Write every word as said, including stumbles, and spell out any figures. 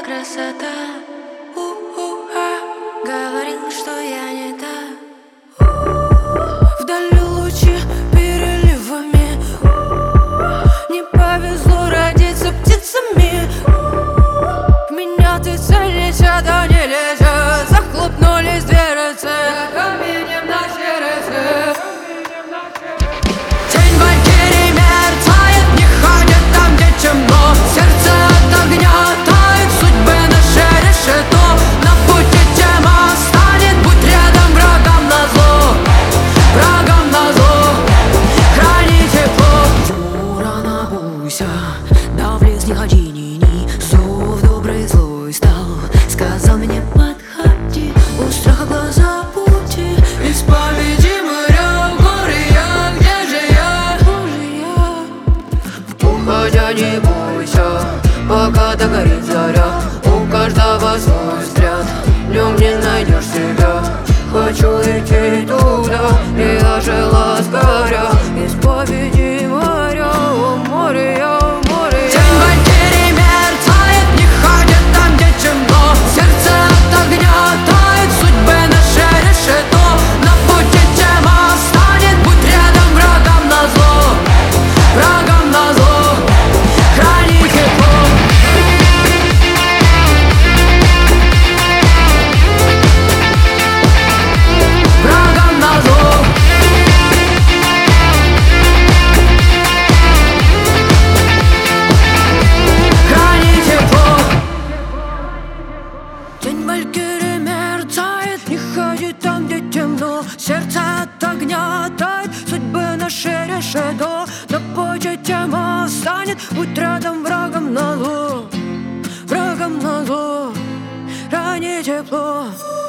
была красота. У-у-а, говорил, что я не та. Вдали лучи переливами. Не повезло родиться птицами. В меня ты целишься, да не лезет. Захлопнулись дверцы каменем на сердце. Тень валькирий мерцает, не ходит там, где темно. Сердце от огня тает, судьбы наши решето. На пути тема станет, будь рядом, врагам назло. Врагам назло, храни тепло. Рано бойся, да в лес не ходи, ни-ни. Зов добрый злой стал, сказал мне подходи. У страха глаза пути, исповеди моря, горы я, где же я? Уходя не бойся, пока догорит заря. У каждого свой взгляд, в нем не найдешь себя. Хочу идти туда, и я жила сгоря. Исповеди моря, о море, о море. Тень валькирий мерцает, не ходит там, где темно. Сердце от огня тает, судьбы наши решето. На пути тема станет, будь рядом, врагам назло. Врагам назло, храни тепло. Врагам назло. Храни тепло. Тень валькирий мерцает, не ходит там, где темно. Сердце от огня тает, судьбы наши решето. На пути тема станет, будь рядом, врагам назло. Врагам назло, храни тепло.